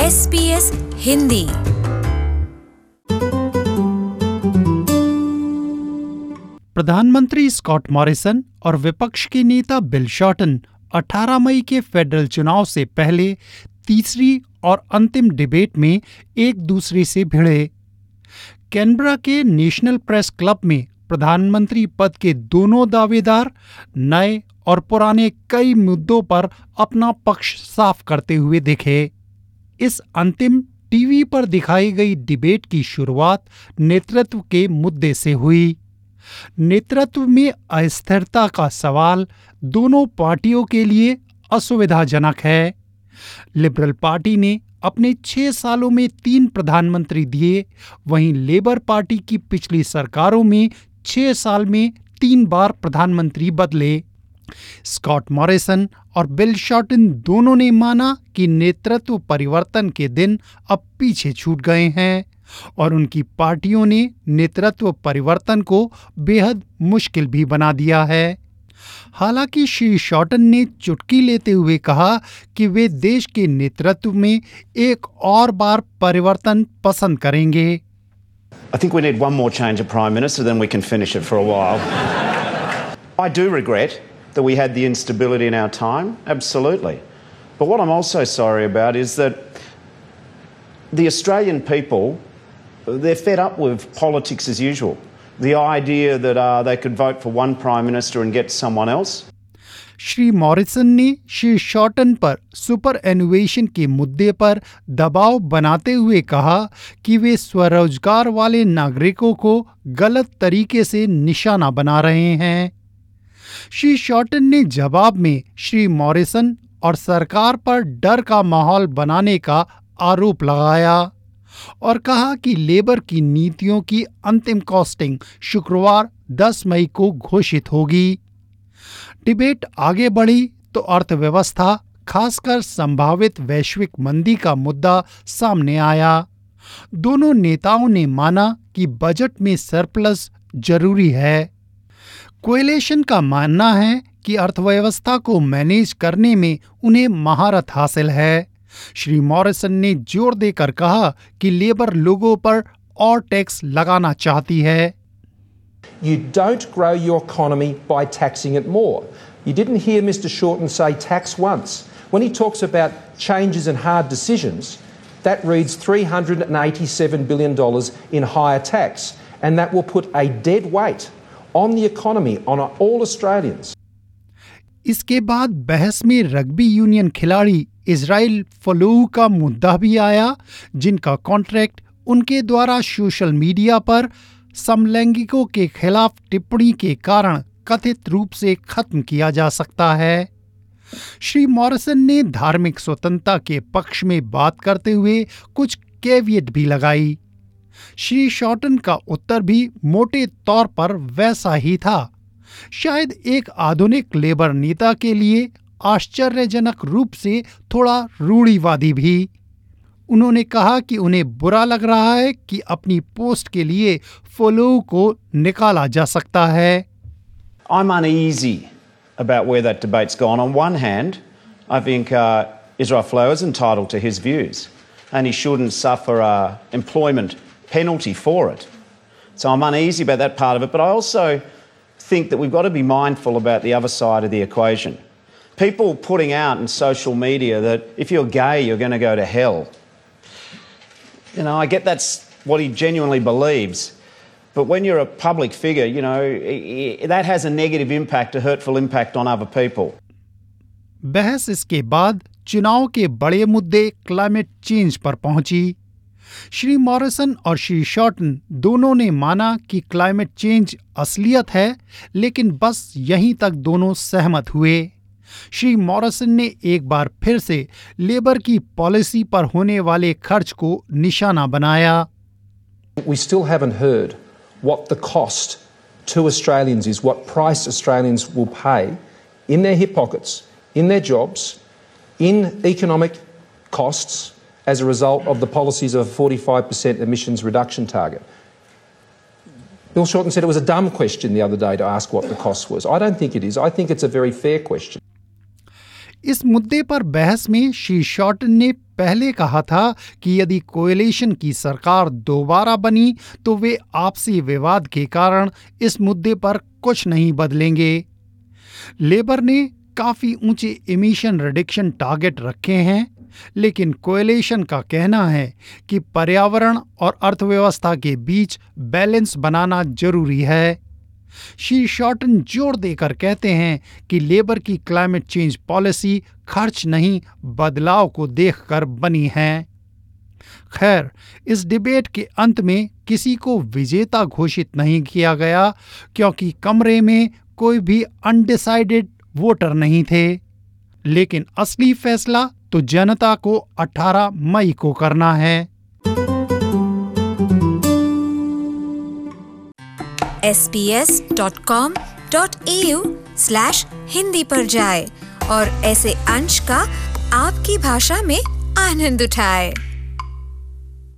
SBS Hindi. प्रधानमंत्री Scott Morrison और विपक्ष के नेता बिल शॉर्टन 18 मई के फेडरल चुनाव से पहले तीसरी और अंतिम डिबेट में एक दूसरे से भिड़े। कैनबरा के नेशनल प्रेस क्लब में प्रधानमंत्री पद के दोनों दावेदार नए और पुराने कई मुद्दों पर अपना पक्ष साफ करते हुए दिखे। इस अंतिम टीवी पर दिखाई गई डिबेट की शुरुआत नेतृत्व के मुद्दे से हुई। नेतृत्व में अस्थिरता का सवाल दोनों पार्टियों के लिए असुविधाजनक है। लिबरल पार्टी ने अपने 6 सालों में 3 प्रधानमंत्री दिए, वहीं लेबर पार्टी की पिछली सरकारों में 6 साल में 3 बार प्रधानमंत्री बदले। स्कॉट मॉरिसन और बिल शॉर्टन दोनों ने माना कि नेतृत्व परिवर्तन के दिन अब पीछे छूट गए हैं और उनकी पार्टियों ने नेतृत्व परिवर्तन को बेहद मुश्किल भी बना दिया है। हालांकि श्री शॉर्टन ने चुटकी लेते हुए कहा कि वे देश के नेतृत्व में एक और बार परिवर्तन पसंद करेंगे। I think we need one more change of Prime Minister, then we can finish it for a while. I do regret that we had the instability in our time, absolutely. But what I'm also sorry about is that the Australian people, they're fed up with politics as usual. The idea that they could vote for one Prime Minister and get someone else. Shri Morrison ने Shri Shorten पर superannuation के मुद्दे पर दबाव बनाते हुए कहा कि वे स्वरोजगार वाले नागरिकों को गलत तरीके से निशाना बना रहे हैं। श्री शॉर्टन ने जवाब में श्री मॉरिसन और सरकार पर डर का माहौल बनाने का आरोप लगाया और कहा कि लेबर की नीतियों की अंतिम कॉस्टिंग शुक्रवार 10 मई को घोषित होगी। डिबेट आगे बढ़ी तो अर्थव्यवस्था, खासकर संभावित वैश्विक मंदी का मुद्दा सामने आया। दोनों नेताओं ने माना कि बजट में सरप्लस जरूरी है। कोएलिशन का मानना है कि अर्थव्यवस्था को मैनेज करने में उन्हें महारत हासिल है। श्री मॉरिसन ने जोर देकर कहा कि लेबर लोगों पर और टैक्स लगाना चाहती है। You don't grow your economy by taxing it more. You didn't hear Mr. Shorten say tax once. When he talks about changes and hard decisions, that reads $387 billion in higher tax, and that will put a dead weight on the economy, on all Australians. इसके बाद बहस में rugby union खिलाड़ी Israel Folau का मुद्दा भी आया, जिनका कॉन्ट्रैक्ट उनके द्वारा सोशल मीडिया पर समलैंगिकों के खिलाफ टिप्पणी के कारण कथित रूप से खत्म किया जा सकता है। श्री मॉरिसन ने धार्मिक स्वतंत्रता के पक्ष में बात करते हुए कुछ कैवियट भी लगाई। श्री शॉर्टन का उत्तर भी मोटे तौर पर वैसा ही था, शायद एक आधुनिक लेबर नेता के लिए आश्चर्यजनक रूप से थोड़ा रूढ़िवादी भी। उन्होंने कहा कि उन्हें बुरा लग रहा है कि अपनी पोस्ट के लिए फॉलो को निकाला जा सकता है। I'm uneasy about where that debate's gone. On one hand, I think Israel Folau is entitled to his views and he shouldn't suffer an employment penalty for it. So I'm uneasy about that part of it, but I also think that we've got to be mindful about the other side of the equation. People putting out in social media that if you're gay, you're going to go to hell. You know, I get that's what he genuinely believes. But when you're a public figure, you know, that has a negative impact, a hurtful impact on other people. बहस इसके बाद चुनाव के बड़े मुद्दे climate change पर पहुंची। Shri Morrison और श्री शॉर्टन दोनों ने माना कि क्लाइमेट चेंज असलियत है, लेकिन बस यहीं तक दोनों सहमत हुए। श्री मॉरिसन ने एक बार फिर से लेबर की पॉलिसी पर होने वाले खर्च को निशाना बनाया। We still haven't heard what the cost to Australians is, what price Australians will pay in their hip pockets, in their jobs, in economic costs as a result of the policies of a 45% emissions reduction target. Bill Shorten said it was a dumb question the other day to ask what the cost was. I don't think it is. I think it's a very fair question. इस मुद्दे पर बहस में Shri shorten ने पहले कहा था कि यदि कोएलिशन की सरकार दोबारा बनी तो वे आपसी विवाद के कारण इस मुद्दे पर कुछ नहीं बदलेंगे। लेबर ने काफी ऊंचे इमिशन रिडक्शन टारगेट रखे हैं, लेकिन कोएलिशन का कहना है कि पर्यावरण और अर्थव्यवस्था के बीच बैलेंस बनाना जरूरी है। श्री शॉर्टन जोर देकर कहते हैं कि लेबर की क्लाइमेट चेंज पॉलिसी खर्च नहीं बदलाव को देखकर बनी है। खैर, इस डिबेट के अंत में किसी को विजेता घोषित नहीं किया गया क्योंकि कमरे में कोई भी अनडिसाइडेड वोटर नहीं थे। लेकिन असली फैसला तो जनता को 18 मई को करना है। sbs.com.au/hindi पर जाएं और ऐसे अंश का आपकी भाषा में आनंद उठाएं।